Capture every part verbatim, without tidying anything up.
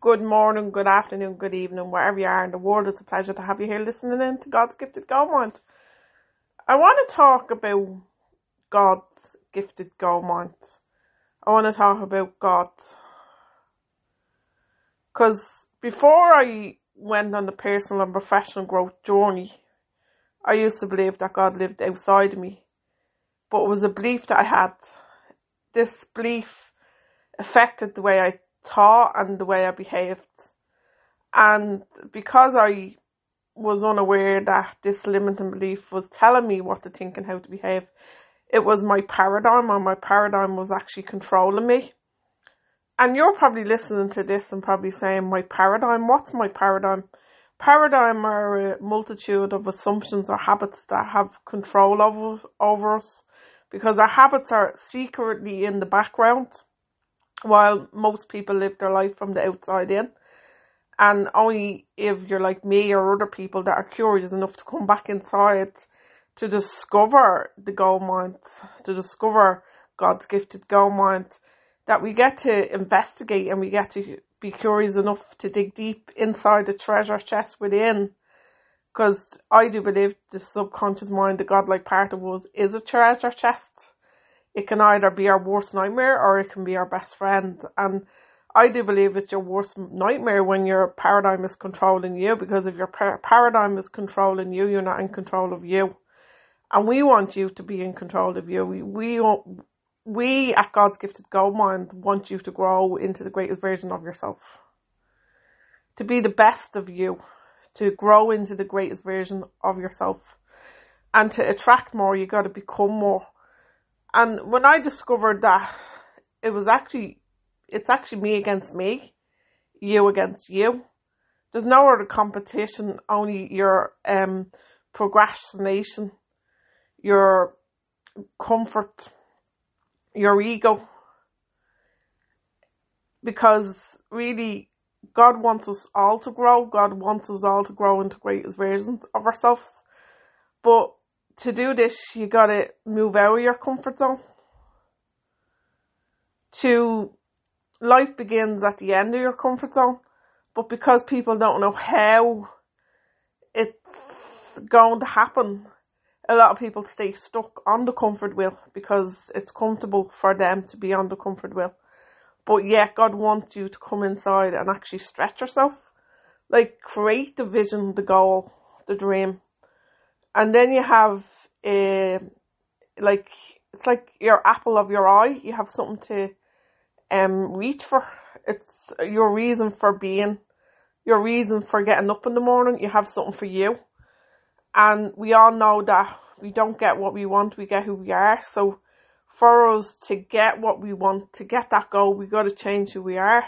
Good morning, good afternoon, good evening, wherever you are in the world. It's a pleasure to have you here listening in to God's Gifted Gold Mind. I want to talk about God's Gifted Gold Mind. I want to talk about God. Because before I went on the personal and professional growth journey, I used to believe that God lived outside of me. But it was a belief that I had. This belief affected the way I thought and the way I behaved. And because I was unaware that this limiting belief was telling me what to think and how to behave, it was my paradigm, and my paradigm was actually controlling me. And you're probably listening to this and probably saying, my paradigm, what's my paradigm? Paradigm are a multitude of assumptions or habits that have control over, over us, because our habits are secretly in the background while most people live their life from the outside in. And only if you're like me or other people that are curious enough to come back inside to discover the gold mines, to discover God's gifted gold mines, that we get to investigate and we get to be curious enough to dig deep inside the treasure chest within. Because I do believe the subconscious mind, the godlike part of us, is a treasure chest. It can either be our worst nightmare or it can be our best friend. And I do believe it's your worst nightmare when your paradigm is controlling you, because if your par- paradigm is controlling you, you're not in control of you. And we want you to be in control of you. We we, want, we at God's Gifted Gold Mind want you to grow into the greatest version of yourself. To be the best of you. To grow into the greatest version of yourself. And to attract more, you got to become more. And when I discovered that it was actually It's actually me against me, you against you. There's no other competition, only your um, procrastination, your comfort, your ego. Because really, God wants us all to grow. God wants us all to grow into greatest versions of ourselves. But to do this, you got to move out of your comfort zone. To Life begins at the end of your comfort zone, but because people don't know how it's going to happen, a lot of people stay stuck on the comfort wheel because it's comfortable for them to be on the comfort wheel. But yet God wants you to come inside and actually stretch yourself. Like, create the vision, the goal, the dream. And then you have a, like, it's like your apple of your eye. You have something to Um, reach for. It's your reason for being, your reason for getting up in the morning. You have something for you. And we all know that we don't get what we want, we get who we are. So for us to get what we want, to get that goal, we got to change who we are.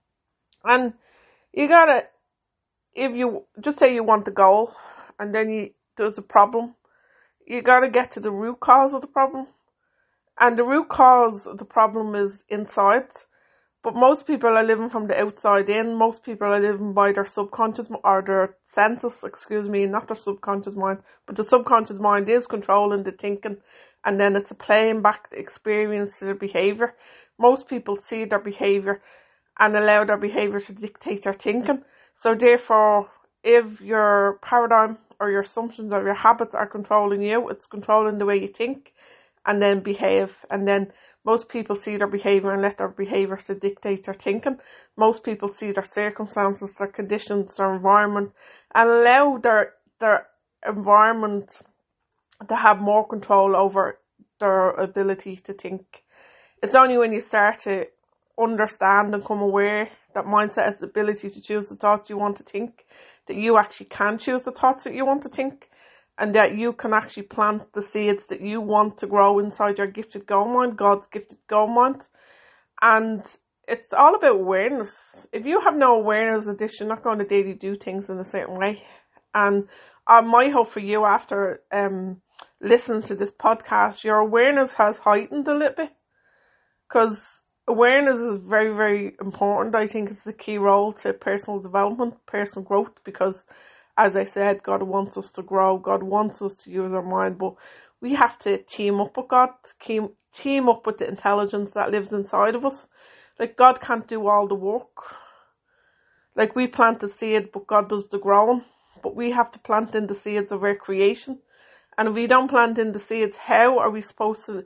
And you got to, if you, just say you want the goal and then you, there's a problem, you got to get to the root cause of the problem. And the root cause of the problem is inside. But most people are living from the outside in. Most people are living by their subconscious, or their senses, excuse me, not their subconscious mind. But the subconscious mind is controlling the thinking. And then it's playing back the experience to their behaviour. Most people see their behaviour and allow their behaviour to dictate their thinking. So therefore, if your paradigm or your assumptions or your habits are controlling you, it's controlling the way you think and then behave. And then most people see their behaviour and let their behaviour to dictate their thinking. Most people see their circumstances, their conditions, their environment, and allow their their environment to have more control over their ability to think. It's only when you start to understand and come aware that mindset has the ability to choose the thoughts you want to think, that you actually can choose the thoughts that you want to think. And that you can actually plant the seeds that you want to grow inside your gifted gold mind, God's gifted gold mind. And it's all about awareness. If you have no awareness of this, you're not going to daily do things in a certain way. And uh, my hope for you after um, listening to this podcast, your awareness has heightened a little bit. Because awareness is very, very important. I think it's the key role to personal development, personal growth, because as I said, God wants us to grow. God wants us to use our mind, but we have to team up with God, team, team up with the intelligence that lives inside of us. Like, God can't do all the work. Like, we plant the seed, but God does the growing. But we have to plant in the seeds of our creation. And if we don't plant in the seeds, how are we supposed to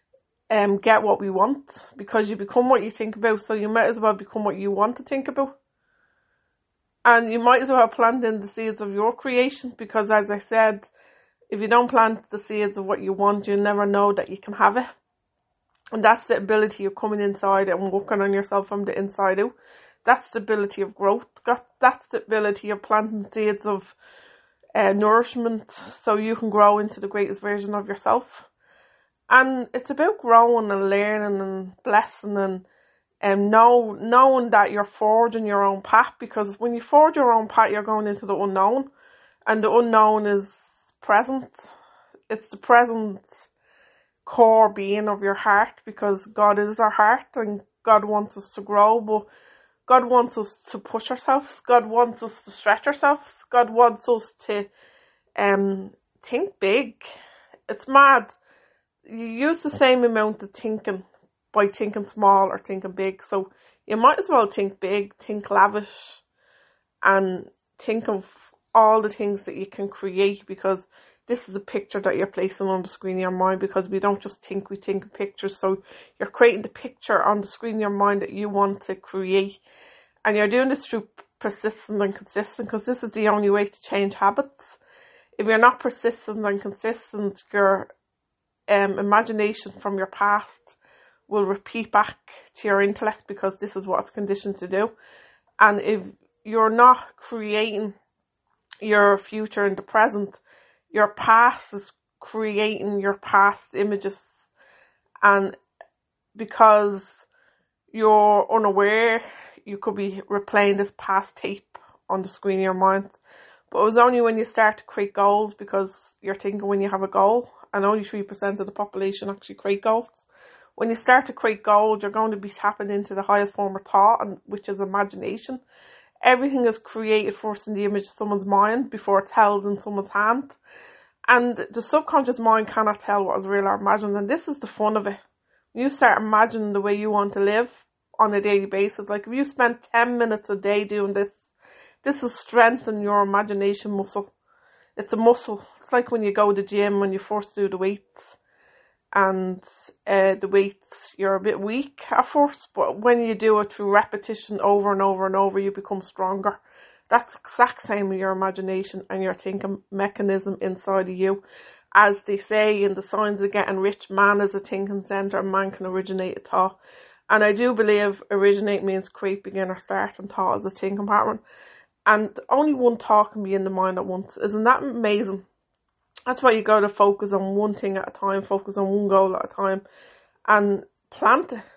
um get what we want? Because you become what you think about, so you might as well become what you want to think about. And you might as well plant in the seeds of your creation, because as I said, if you don't plant the seeds of what you want, you never know that you can have it. And that's the ability of coming inside and working on yourself from the inside out. That's the ability of growth. That's the ability of planting seeds of uh, nourishment, so you can grow into the greatest version of yourself. And it's about growing and learning and blessing and And know, knowing that you're forging your own path, because when you forge your own path, you're going into the unknown, and the unknown is present. It's the present core being of your heart, because God is our heart, and God wants us to grow, but God wants us to push ourselves. God wants us to stretch ourselves. God wants us to um think big. It's mad. You use the same amount of thinking by thinking small or thinking big. So you might as well think big, think lavish, and think of all the things that you can create, because this is a picture that you're placing on the screen of your mind, because we don't just think, we think in pictures. So you're creating the picture on the screen of your mind that you want to create. And you're doing this through persistent and consistent, because this is the only way to change habits. If you're not persistent and consistent, your um, imagination from your past will repeat back to your intellect, because this is what it's conditioned to do. And if you're not creating your future in the present, your past is creating your past images. And because you're unaware, you could be replaying this past tape on the screen of your mind. But it was only when you start to create goals, because you're thinking when you have a goal, and only three percent of the population actually create goals. When you start to create goals, you're going to be tapping into the highest form of thought, and which is imagination. Everything is created first in the image of someone's mind before it's held in someone's hand. And the subconscious mind cannot tell what is real or imagined. And this is the fun of it. When you start imagining the way you want to live on a daily basis, like if you spend ten minutes a day doing this, this will strengthen your imagination muscle. It's a muscle. It's like when you go to the gym, when you first do the weights. And uh, the weights, you're a bit weak at first, but when you do it through repetition over and over and over, you become stronger. That's the exact same with your imagination and your thinking mechanism inside of you. As they say in the Signs of Getting Rich, man is a thinking centre, and man can originate a thought. And I do believe originate means create, begin, or start, and thought is a thinking pattern. And only one thought can be in the mind at once. Isn't that amazing? That's why you got to focus on one thing at a time, focus on one goal at a time, and plant it.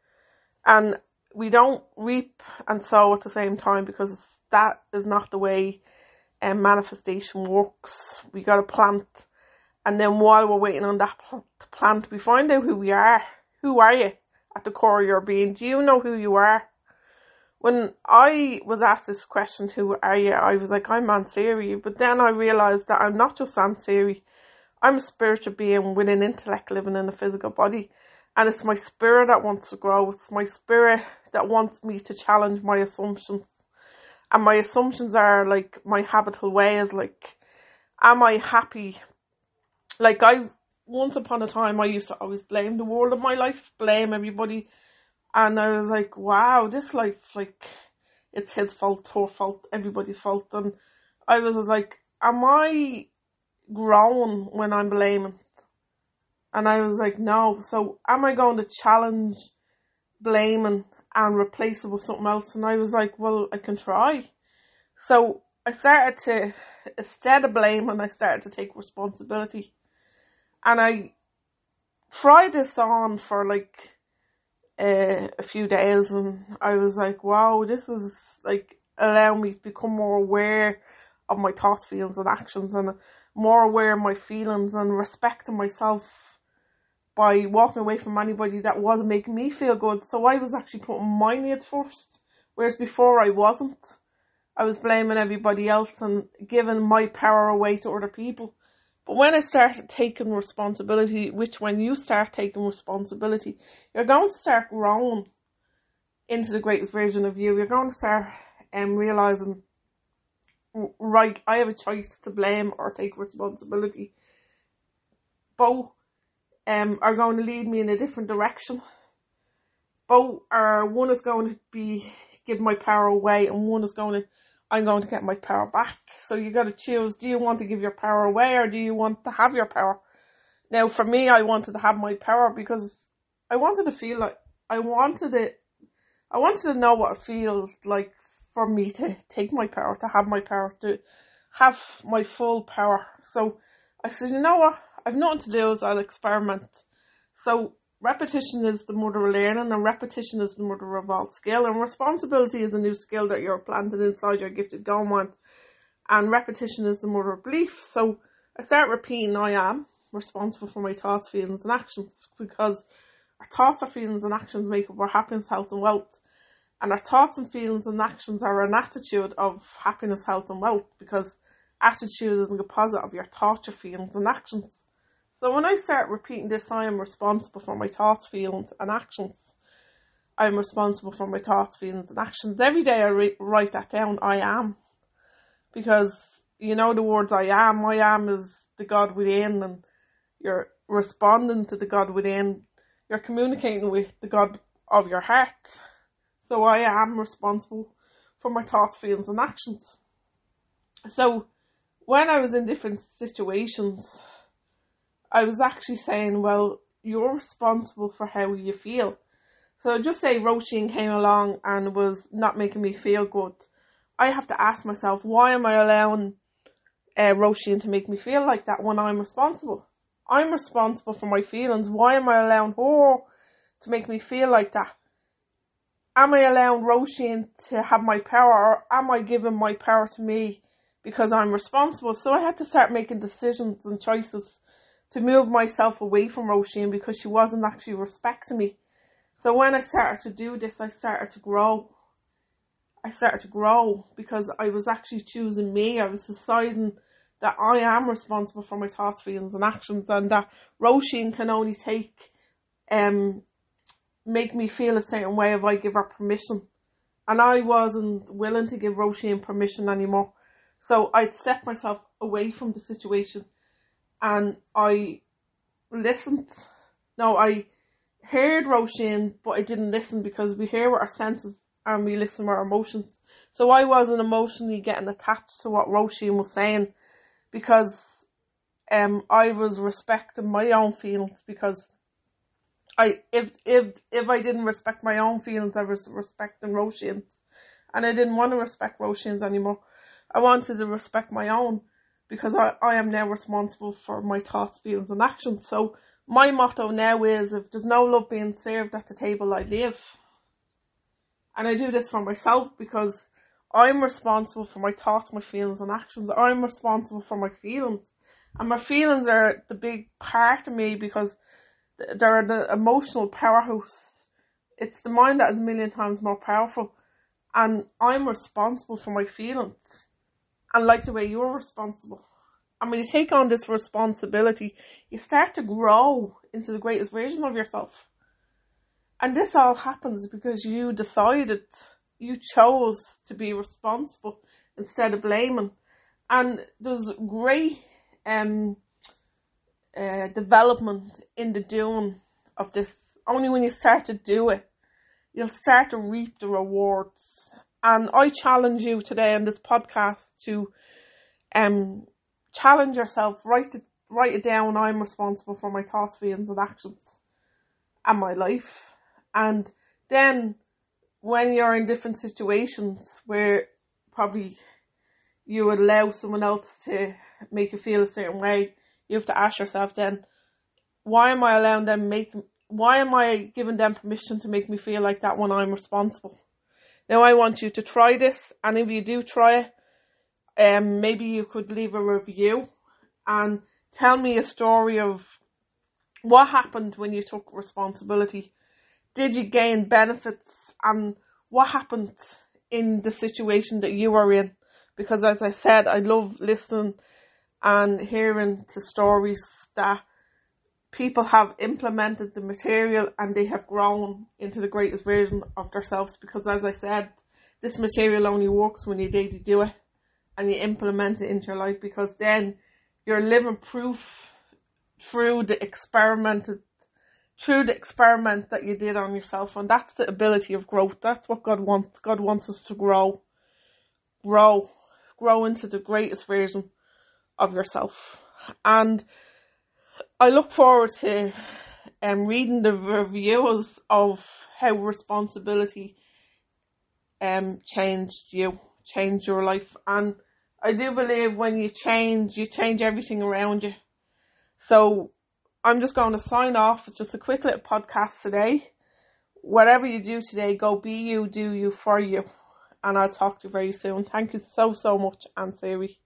And we don't reap and sow at the same time, because that is not the way um, manifestation works. We got to plant, and then while we're waiting on that pl- to plant, we find out who we are. Who are you at the core of your being? Do you know who you are? When I was asked this question, who are you? I was like, I'm Anseri. But then I realised that I'm not just Anseri. I'm a spiritual being with an intellect living in a physical body. And it's my spirit that wants to grow. It's my spirit that wants me to challenge my assumptions. And my assumptions are like my habitual ways. Like, am I happy? Like, I, once upon a time, I used to always blame the world of my life, blame everybody. And I was like, wow, this life, like, it's his fault, her fault, everybody's fault. And I was like, am I growing when I'm blaming? And I was like, no. So am I going to challenge blaming and replace it with something else? And I was like, well, I can try. So I started to, instead of blaming, I started to take responsibility. And I tried this on for like, Uh, a few days, and I was like, wow, this is like allowing me to become more aware of my thoughts, feelings and actions, and more aware of my feelings, and respecting myself by walking away from anybody that wasn't making me feel good. So I was actually putting my needs first, whereas before I wasn't. I was blaming everybody else and giving my power away to other people. But when I started taking responsibility, which when you start taking responsibility, you're going to start growing into the greatest version of you. You're going to start um, realising, right, I have a choice to blame or take responsibility. Both um, are going to lead me in a different direction. Both are, one is going to be give my power away, and one is going to, I'm going to get my power back. So you got to choose, do you want to give your power away, or do you want to have your power? Now for me, I wanted to have my power because I wanted to feel like, I wanted it, I wanted to know what it feels like for me to take my power, to have my power, to have my full power. So I said, you know what, I've nothing to do, so I'll experiment. So repetition is the mother of learning, and repetition is the mother of all skill, and responsibility is a new skill that you're planted inside your gifted God mind, and repetition is the mother of belief. So I start repeating, I am responsible for my thoughts, feelings and actions, because our thoughts, our feelings and actions make up our happiness, health and wealth. And our thoughts and feelings and actions are an attitude of happiness, health and wealth, because attitude is a composite of your thoughts, your feelings and actions. So when I start repeating this, I am responsible for my thoughts, feelings and actions. I am responsible for my thoughts, feelings and actions. Every day I re- write that down, I am. Because, you know, the words I am, I am is the God within, and you're responding to the God within. You're communicating with the God of your heart. So I am responsible for my thoughts, feelings and actions. So when I was in different situations, I was actually saying, well, you're responsible for how you feel. So just say Roisin came along and was not making me feel good. I have to ask myself, why am I allowing uh, Roisin to make me feel like that when I'm responsible? I'm responsible for my feelings. Why am I allowing her to make me feel like that? Am I allowing Roisin to have my power, or am I giving my power to me because I'm responsible? So I had to start making decisions and choices to move myself away from Roisin because she wasn't actually respecting me. So when I started to do this, I started to grow. I started to grow because I was actually choosing me. I was deciding that I am responsible for my thoughts, feelings and actions, and that Roisin can only take, um, make me feel a certain way if I give her permission. And I wasn't willing to give Roisin permission anymore. So I'd step myself away from the situation, and I listened. No, I heard Roisin, but I didn't listen, because we hear with our senses and we listen with our emotions. So I wasn't emotionally getting attached to what Roisin was saying, because um I was respecting my own feelings, because I if if if I didn't respect my own feelings, I was respecting Roisin's, and I didn't want to respect Roisin's anymore. I wanted to respect my own, because I, I am now responsible for my thoughts, feelings and actions. So my motto now is, if there's no love being served at the table, I live. And I do this for myself because I'm responsible for my thoughts, my feelings and actions. I'm responsible for my feelings. And my feelings are the big part of me, because they're the emotional powerhouse. It's the mind that is a million times more powerful. And I'm responsible for my feelings. And like the way you're responsible. And when you take on this responsibility, you start to grow into the greatest version of yourself. And this all happens because you decided, you chose to be responsible instead of blaming. And there's great um, uh, development in the doing of this. Only when you start to do it, you'll start to reap the rewards. And I challenge you today on this podcast to um, challenge yourself, write it, write it down. I'm responsible for my thoughts, feelings and actions and my life. And then when you're in different situations where probably you would allow someone else to make you feel a certain way, you have to ask yourself then, why am I allowing them make, why am I giving them permission to make me feel like that when I'm responsible? Now I want you to try this, and if you do try it, um, maybe you could leave a review and tell me a story of what happened when you took responsibility. Did you gain benefits, and what happened in the situation that you were in? Because as I said, I love listening and hearing to stories that people have implemented the material and they have grown into the greatest version of themselves. Because as I said, this material only works when you daily do it and you implement it into your life, because then you're living proof through the experimented through the experiment that you did on yourself. And that's the ability of growth. That's what God wants. God wants us to grow. Grow. Grow into the greatest version of yourself. And I look forward to um, reading the reviews of how responsibility um changed you, changed your life. And I do believe when you change, you change everything around you. So I'm just going to sign off. It's just a quick little podcast today. Whatever you do today, go be you, do you, for you. And I'll talk to you very soon. Thank you so, so much, Aunt Siri.